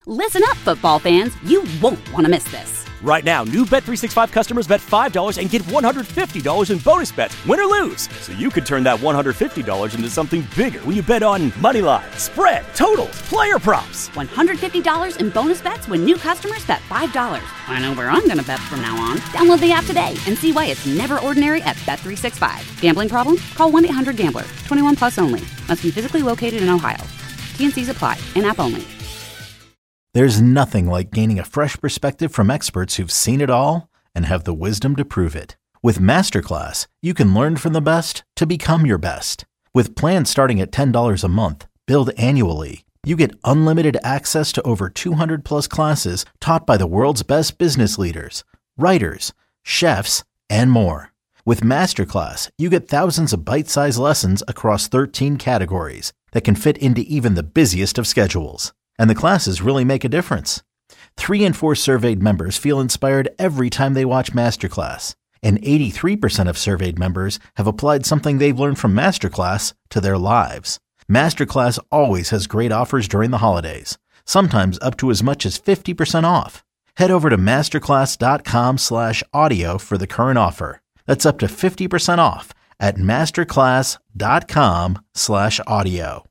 Listen up, football fans. You won't want to miss this. Right now, new Bet365 customers bet $5 and get $150 in bonus bets, win or lose. So you could turn that $150 into something bigger when you bet on money line, spread, totals, player props. $150 in bonus bets when new customers bet $5. I know where I'm going to bet from now on. Download the app today and see why it's never ordinary at Bet365. Gambling problem? Call 1-800-GAMBLER. 21 plus only. Must be physically located in Ohio. T&Cs apply. In-app only. There's nothing like gaining a fresh perspective from experts who've seen it all and have the wisdom to prove it. With Masterclass, you can learn from the best to become your best. With plans starting at $10 a month, billed annually, you get unlimited access to over 200 plus classes taught by the world's best business leaders, writers, chefs, and more. With Masterclass, you get thousands of bite-sized lessons across 13 categories that can fit into even the busiest of schedules. And the classes really make a difference. 3 in 4 surveyed members feel inspired every time they watch Masterclass. And 83% of surveyed members have applied something they've learned from Masterclass to their lives. Masterclass always has great offers during the holidays, sometimes up to as much as 50% off. Head over to masterclass.com/audio for the current offer. That's up to 50% off at masterclass.com/audio.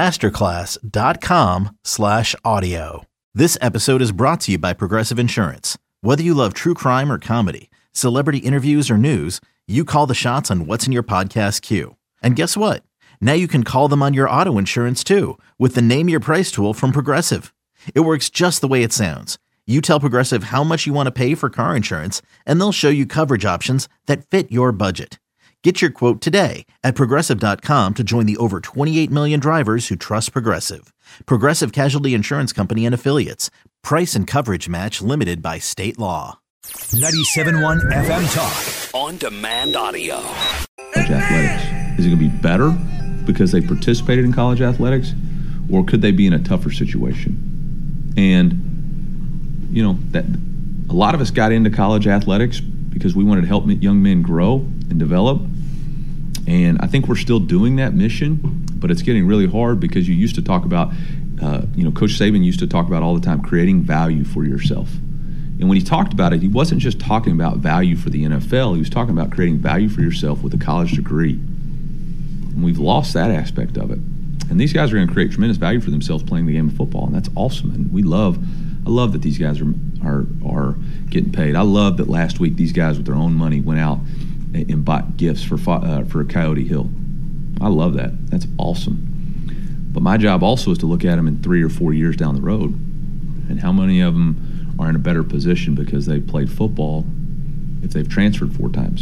masterclass.com/audio. This episode is brought to you by Progressive Insurance. Whether you love true crime or comedy, celebrity interviews or news, you call the shots on what's in your podcast queue. And guess what? Now you can call them on your auto insurance too with the Name Your Price tool from Progressive. It works just the way it sounds. You tell Progressive how much you want to pay for car insurance, and they'll show you coverage options that fit your budget. Get your quote today at Progressive.com to join the over 28 million drivers who trust Progressive. Progressive Casualty Insurance Company and Affiliates. Price and coverage match limited by state law. 97.1 FM Talk. On demand audio. College athletics. Is it going to be better because they participated in college athletics? Or could they be in a tougher situation? And, you know, that a lot of us got into college athletics because we wanted to help young men grow and develop. And I think we're still doing that mission, but it's getting really hard because you used to talk about, Coach Saban used to talk about all the time creating value for yourself. And when he talked about it, he wasn't just talking about value for the NFL. He was talking about creating value for yourself with a college degree. And we've lost that aspect of it. And these guys are going to create tremendous value for themselves playing the game of football, and that's awesome. And I love that these guys are getting paid. I love that last week these guys with their own money went out and bought gifts for Coyote Hill. I love that. That's awesome. But my job also is to look at them in 3 or 4 years down the road, and how many of them are in a better position because they played football if they've transferred 4 times.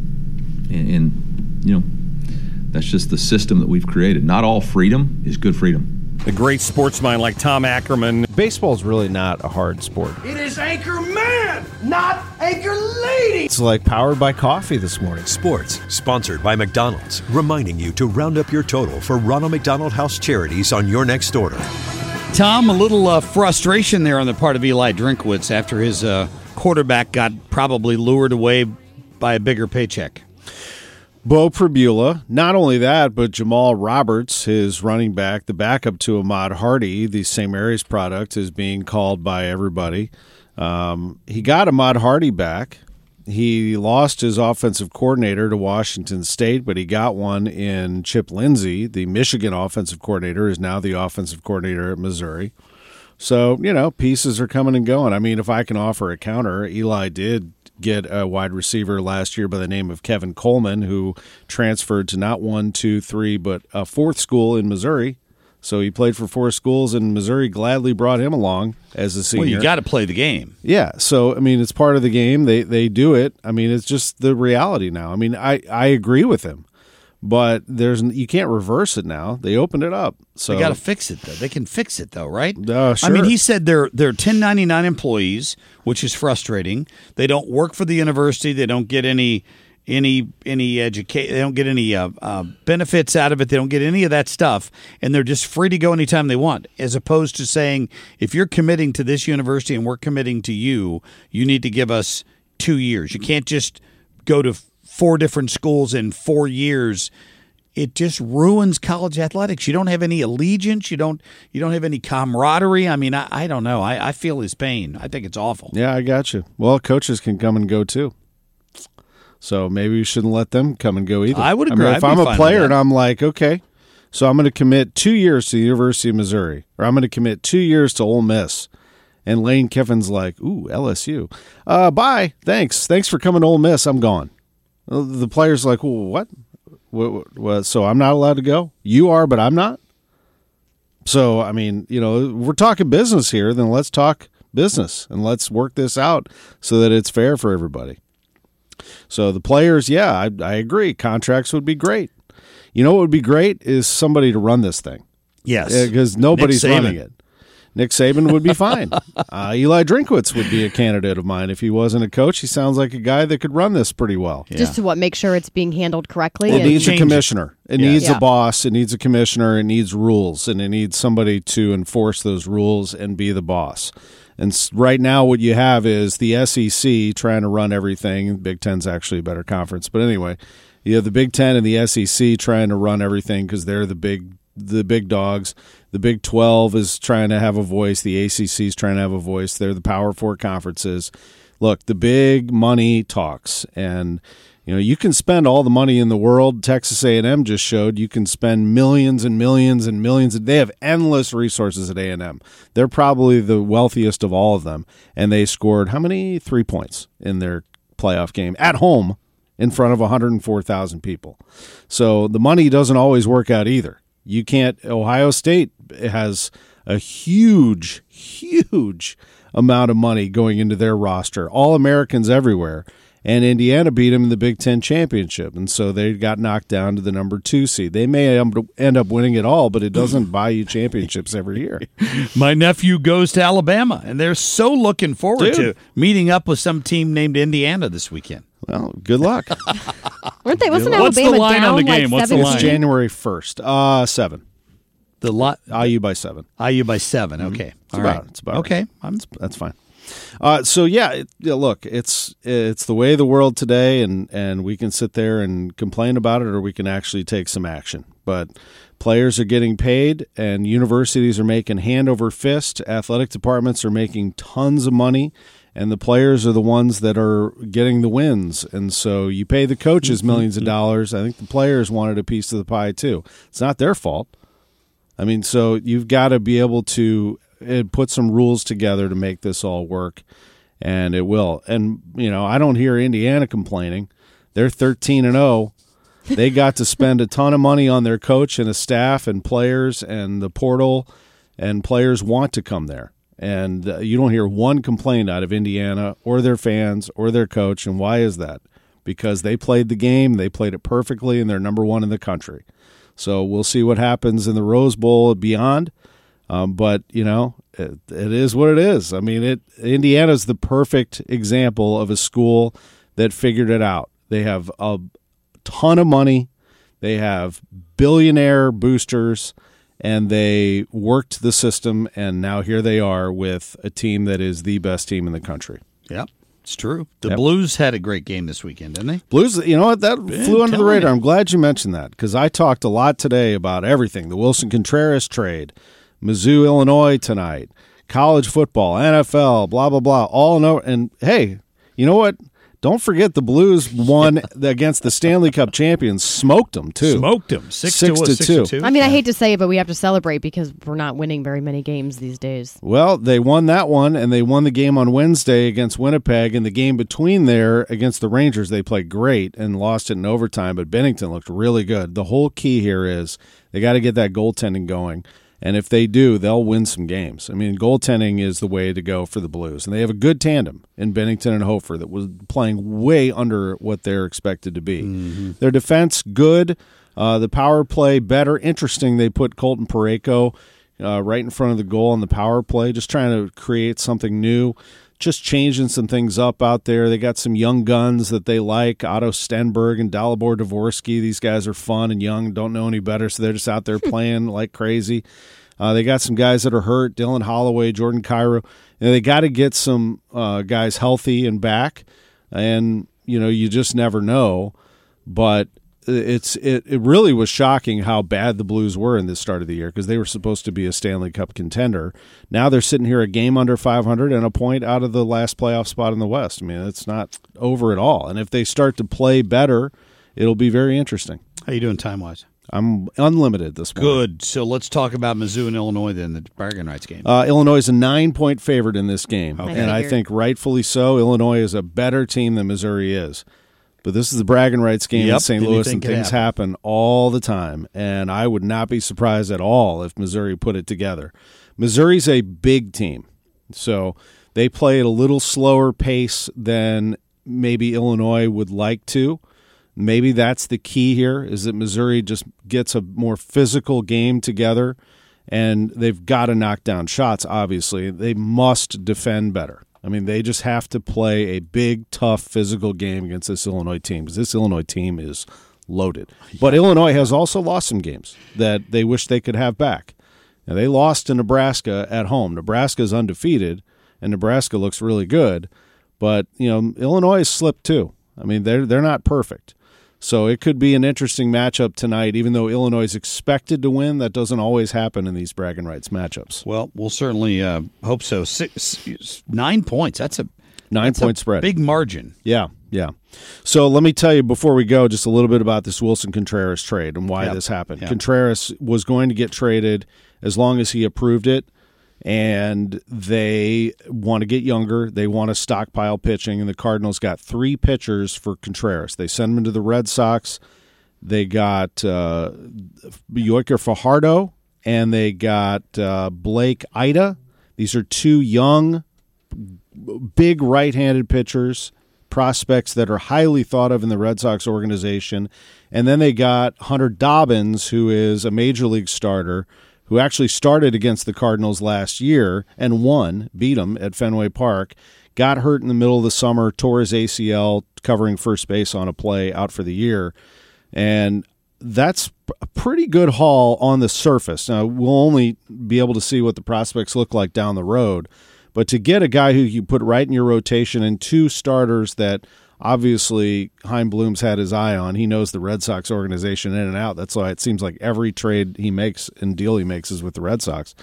And you know, that's just the system that we've created. Not all freedom is good freedom. A great sportsman like Tom Ackerman. Baseball's really not a hard sport. It is Anchor Man, not Anchor Lady. It's like Powered by Coffee this morning. Sports, sponsored by McDonald's, reminding you to round up your total for Ronald McDonald House charities on your next order. Tom, a little frustration there on the part of Eli Drinkwitz after his quarterback got probably lured away by a bigger paycheck. Bo Pribula, not only that, but Jamal Roberts, his running back, the backup to Ahmad Hardy, the St. Mary's product, is being called by everybody. He got Ahmad Hardy back. He lost his offensive coordinator to Washington State, but he got one in Chip Lindsey. The Michigan offensive coordinator is now the offensive coordinator at Missouri. So, you know, pieces are coming and going. I mean, if I can offer a counter, Eli did get a wide receiver last year by the name of Kevin Coleman, who transferred to not 1, 2, 3, but a 4th school in Missouri. So he played for 4 schools, and Missouri gladly brought him along as a senior. Well, you got to play the game. Yeah, so, I mean, it's part of the game. They do it. I mean, it's just the reality now. I mean, I agree with him, but you can't reverse it now. They opened it up. So they got to fix it, though. They can fix it, though, right? Sure. I mean, he said they're 1099 employees, which is frustrating. They don't work for the university. They don't get any education. They don't get any benefits out of it. They don't get any of that stuff, and they're just free to go anytime they want. As opposed to saying, if you're committing to this university and we're committing to you, you need to give us 2 years. You can't just go to 4 different schools in 4 years it just ruins college athletics. You don't have any allegiance. You don't have any camaraderie. I mean, I don't know. I feel his pain. I think it's awful. Yeah, I got you. Well, coaches can come and go too. So maybe we shouldn't let them come and go either. I would agree. I mean, if I'm a player and I'm like, okay, so I'm going to commit 2 years to the University of Missouri, or I'm going to commit 2 years to Ole Miss, and Lane Kiffin's like, ooh, LSU. Bye. Thanks for coming to Ole Miss. I'm gone. The player's like, well, what? So I'm not allowed to go? You are, but I'm not? So, I mean, we're talking business here, then let's talk business, and let's work this out so that it's fair for everybody. So the players, yeah, I agree. Contracts would be great. You know what would be great is somebody to run this thing. Yes. Because nobody's running it. Nick Saban would be fine. Eli Drinkwitz would be a candidate of mine. If he wasn't a coach, he sounds like a guy that could run this pretty well. Yeah. Just to make sure it's being handled correctly. It needs a commissioner. It needs a boss. It needs a commissioner. It needs rules. And it needs somebody to enforce those rules and be the boss. And right now what you have is the SEC trying to run everything. Big Ten's actually a better conference. But anyway, you have the Big Ten and the SEC trying to run everything because they're the big dogs. The Big 12 is trying to have a voice. The ACC is trying to have a voice. They're the Power Four conferences. Look, the big money talks, and you can spend all the money in the world. Texas A&M just showed you can spend millions and millions and millions. They have endless resources at A&M. They're probably the wealthiest of all of them, and they scored how many 3 points in their playoff game at home in front of 104,000 people. So the money doesn't always work out either. You can't. Ohio State has a huge amount of money going into their roster, all Americans everywhere, and Indiana beat them in the Big Ten championship, and so they got knocked down to the number 2 seed. They may end up winning it all, but it doesn't buy you championships every year. My nephew goes to Alabama, and they're so looking forward to meeting up with some team named Indiana this weekend. Well, good luck. Wasn't Alabama What's the line down on the game? like What's the 7? line? It's January 1st. 7. IU by 7. IU by 7. Okay, It's about okay. That's fine. So yeah, look, it's the way of the world today, and we can sit there and complain about it, or we can actually take some action. But players are getting paid, and universities are making hand over fist. Athletic departments are making tons of money, and the players are the ones that are getting the wins. And so you pay the coaches millions of dollars. I think the players wanted a piece of the pie too. It's not their fault. I mean, so you've got to be able to put some rules together to make this all work, and it will. And, I don't hear Indiana complaining. They're 13-0. They got to spend a ton of money on their coach and a staff and players and the portal, and players want to come there. And you don't hear one complaint out of Indiana or their fans or their coach. And why is that? Because they played the game, they played it perfectly, and they're number 1 in the country. So we'll see what happens in the Rose Bowl and beyond. But, it is what it is. I mean, Indiana's the perfect example of a school that figured it out. They have a ton of money. They have billionaire boosters, and they worked the system, and now here they are with a team that is the best team in the country. Yep, it's true. The Blues had a great game this weekend, didn't they? Blues, you know what? That flew under the radar. I'm glad you mentioned that because I talked a lot today about everything. The Wilson Contreras trade, Mizzou, Illinois tonight, college football, NFL, blah, blah, blah, all in over. And, hey, you know what? Don't forget the Blues won against the Stanley Cup champions. Smoked them, too. Smoked them. 6-2. I mean, I hate to say it, but we have to celebrate because we're not winning very many games these days. Well, they won that one, and they won the game on Wednesday against Winnipeg. And the game between there against the Rangers, they played great and lost it in overtime. But Bennington looked really good. The whole key here is they got to get that goaltending going. And if they do, they'll win some games. I mean, goaltending is the way to go for the Blues. And they have a good tandem in Bennington and Hofer that was playing way under what they're expected to be. Mm-hmm. Their defense, good. The power play, better. Interesting, they put Colton Parayko right in front of the goal on the power play, just trying to create something new, just changing some things up out there. They got some young guns that they like, Otto Stenberg and Dalibor Dvorsky. These guys are fun and young, don't know any better, so they're just out there playing like crazy. They got some guys that are hurt, Dylan Holloway, Jordan Cairo. And they got to get some guys healthy and back, and you just never know. But it really was shocking how bad the Blues were in this start of the year because they were supposed to be a Stanley Cup contender. Now they're sitting here a game under 500 and a point out of the last playoff spot in the West. I mean, it's not over at all. And if they start to play better, it'll be very interesting. How you doing time-wise? I'm unlimited this morning. Good. So let's talk about Mizzou and Illinois then, the bragging rights game. Illinois is a 9-point favorite in this game, Okay. and I think rightfully so. Illinois is a better team than Missouri is. But this is the bragging rights game in St. Louis, and things happen all the time. And I would not be surprised at all if Missouri put it together. Missouri's a big team, so they play at a little slower pace than maybe Illinois would like to. Maybe that's the key here, is that Missouri just gets a more physical game together, and they've got to knock down shots, obviously. They must defend better. I mean, they just have to play a big, tough, physical game against this Illinois team because this Illinois team is loaded. But Illinois has also lost some games that they wish they could have back. Now, they lost to Nebraska at home. Nebraska is undefeated, and Nebraska looks really good. But, Illinois has slipped too. I mean, they're not perfect. So it could be an interesting matchup tonight, even though Illinois is expected to win. That doesn't always happen in these bragging rights matchups. Well, we'll certainly hope so. 9 points. That's a 9-point spread. Big margin. Yeah. So let me tell you before we go just a little bit about this Wilson Contreras trade and why this happened. Contreras was going to get traded as long as he approved it. And they want to get younger. They want to stockpile pitching, and the Cardinals got 3 pitchers for Contreras. They sent him to the Red Sox. They got Yoiker Fajardo, and they got Blake Ida. These are 2 young, big right-handed pitchers, prospects that are highly thought of in the Red Sox organization. And then they got Hunter Dobbins, who is a major league starter, who actually started against the Cardinals last year and beat them at Fenway Park, got hurt in the middle of the summer, tore his ACL covering first base on a play, out for the year. And that's a pretty good haul on the surface. Now, we'll only be able to see what the prospects look like down the road. But to get a guy who you put right in your rotation and 2 starters that obviously Chaim Bloom's had his eye on. He knows the Red Sox organization in and out. That's why it seems like every trade he makes and deal he makes is with the Red Sox.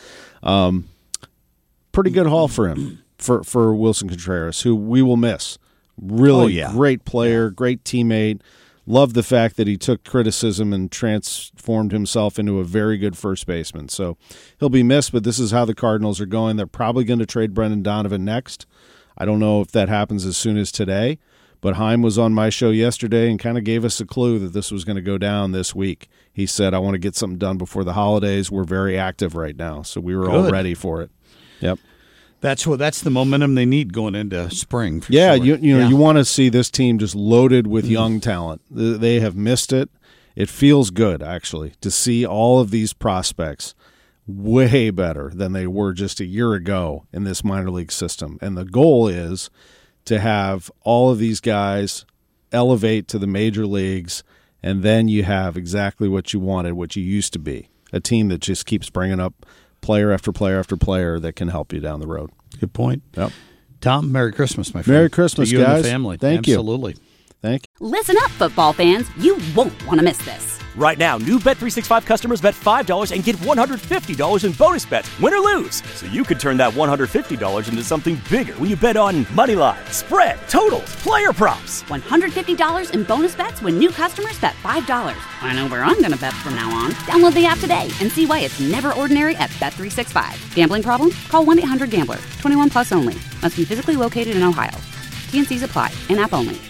Pretty good haul for him, for Wilson Contreras, who we will miss. Really great player, great teammate. Love the fact that he took criticism and transformed himself into a very good first baseman. So he'll be missed, but this is how the Cardinals are going. They're probably going to trade Brendan Donovan next. I don't know if that happens as soon as today. But Chaim was on my show yesterday and kind of gave us a clue that this was going to go down this week. He said, I want to get something done before the holidays. We're very active right now, so we were all ready for it. Yep. That's the momentum they need going into spring. Sure. You want to see this team just loaded with young talent. They have missed it. It feels good, actually, to see all of these prospects way better than they were just a year ago in this minor league system. And the goal is to have all of these guys elevate to the major leagues, and then you have exactly what you wanted, what you used to be, a team that just keeps bringing up player after player after player that can help you down the road. Good point. Yep. Tom, Merry Christmas, my friend. Merry Christmas, to you guys. And the family. Thank you. Absolutely. Thank you. Listen up, football fans. You won't want to miss this. Right now, new Bet365 customers bet $5 and get $150 in bonus bets, win or lose. So you could turn that $150 into something bigger when you bet on moneyline, spread, totals, player props. $150 in bonus bets when new customers bet $5. I know where I'm going to bet from now on. Download the app today and see why it's never ordinary at Bet365. Gambling problem? Call 1-800-GAMBLER. 21 plus only. Must be physically located in Ohio. T&Cs apply. In-app only.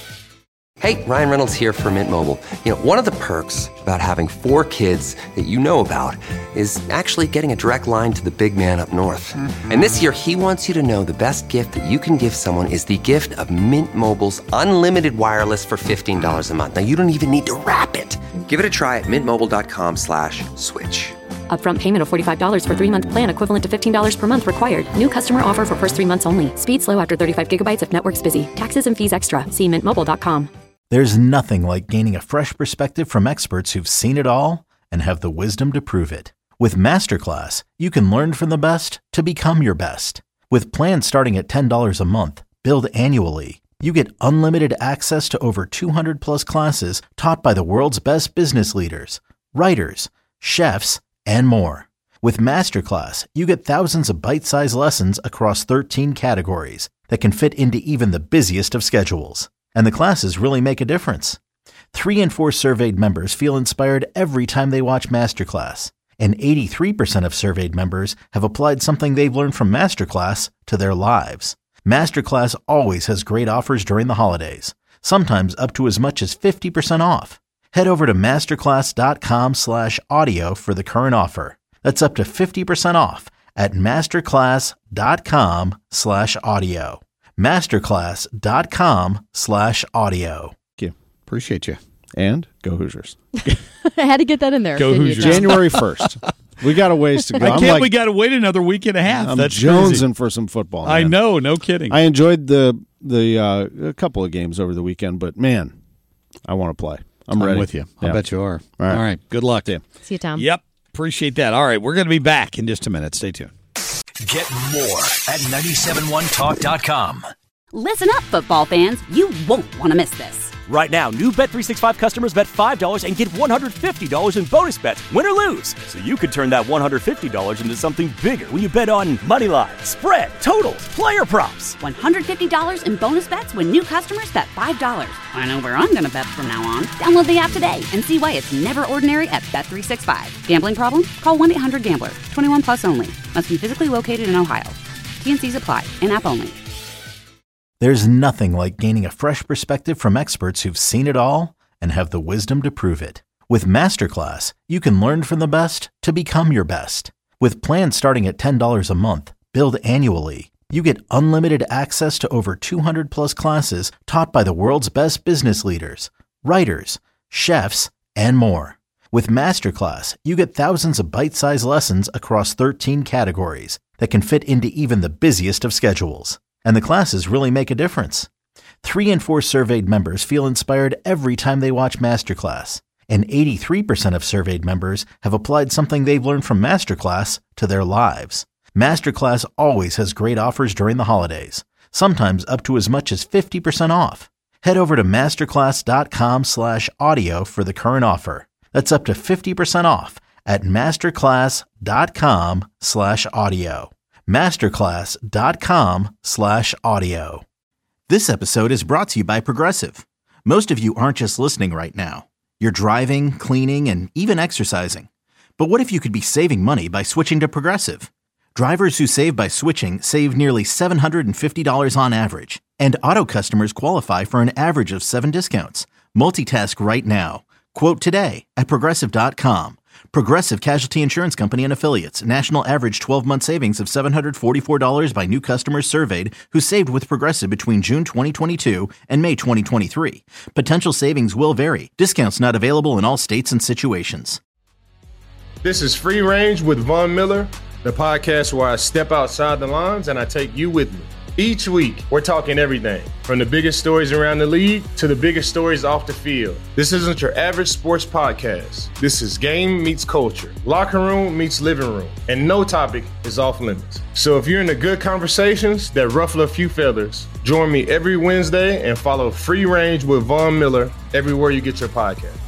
Hey, Ryan Reynolds here for Mint Mobile. One of the perks about having 4 kids that you know about is actually getting a direct line to the big man up north. Mm-hmm. And this year, he wants you to know the best gift that you can give someone is the gift of Mint Mobile's unlimited wireless for $15 a month. Now, you don't even need to wrap it. Give it a try at mintmobile.com/switch. Upfront payment of $45 for 3-month plan equivalent to $15 per month required. New customer offer for first 3 months only. Speed slow after 35 gigabytes if network's busy. Taxes and fees extra. See mintmobile.com. There's nothing like gaining a fresh perspective from experts who've seen it all and have the wisdom to prove it. With Masterclass, you can learn from the best to become your best. With plans starting at $10 a month, billed annually, you get unlimited access to over 200 plus classes taught by the world's best business leaders, writers, chefs, and more. With Masterclass, you get thousands of bite-sized lessons across 13 categories that can fit into even the busiest of schedules. And the classes really make a difference. 3 in 4 surveyed members feel inspired every time they watch Masterclass. And 83% of surveyed members have applied something they've learned from Masterclass to their lives. Masterclass always has great offers during the holidays, sometimes up to as much as 50% off. Head over to masterclass.com/audio for the current offer. That's up to 50% off at masterclass.com/audio. masterclass.com/audio. Thank you. Appreciate you. And go Hoosiers. I had to get that in there. Go Hoosiers. January 1st. We got a ways to go. We got to wait another week and a half. I'm That's jonesing crazy. for some football. I man. know, no kidding. I enjoyed the a couple of games over the weekend, but man, I want to play. I'm ready. with you. I Yeah. bet you are. All right. Good luck. Yeah. See you, Tom. Yep. Appreciate that. All right. We're going to be back in just a minute. Stay tuned. Get more at 971talk.com. Listen up, football fans. You won't want to miss this. Right now, new Bet365 customers bet $5 and get $150 in bonus bets, win or lose. So you could turn that $150 into something bigger when you bet on money line, spread, totals, player props. $150 in bonus bets when new customers bet $5. I know where I'm going to bet from now on. Download the app today and see why it's never ordinary at Bet365. Gambling problem? Call 1-800-GAMBLER. 21 plus only. Must be physically located in Ohio. T&Cs apply. In-app only. There's nothing like gaining a fresh perspective from experts who've seen it all and have the wisdom to prove it. With Masterclass, you can learn from the best to become your best. With plans starting at $10 a month, billed annually, you get unlimited access to over 200 plus classes taught by the world's best business leaders, writers, chefs, and more. With Masterclass, you get thousands of bite-sized lessons across 13 categories that can fit into even the busiest of schedules. And the classes really make a difference. 3 in 4 surveyed members feel inspired every time they watch Masterclass. And 83% of surveyed members have applied something they've learned from Masterclass to their lives. Masterclass always has great offers during the holidays, sometimes up to as much as 50% off. Head over to masterclass.com/audio for the current offer. That's up to 50% off at masterclass.com/audio. masterclass.com/audio. This episode is brought to you by Progressive. Most of you aren't just listening right now. You're driving, cleaning, and even exercising. But what if you could be saving money by switching to Progressive? Drivers who save by switching save nearly $750 on average. And auto customers qualify for an average of 7 discounts. Multitask right now. Quote today at Progressive.com. Progressive Casualty Insurance Company and Affiliates. National average 12-month savings of $744 by new customers surveyed who saved with Progressive between June 2022 and May 2023. Potential savings will vary. Discounts not available in all states and situations. This is Free Range with Von Miller, the podcast where I step outside the lines and I take you with me. Each week, we're talking everything from the biggest stories around the league to the biggest stories off the field. This isn't your average sports podcast. This is game meets culture, locker room meets living room, and no topic is off limits. So if you're into good conversations that ruffle a few feathers, join me every Wednesday and follow Free Range with Von Miller everywhere you get your podcast.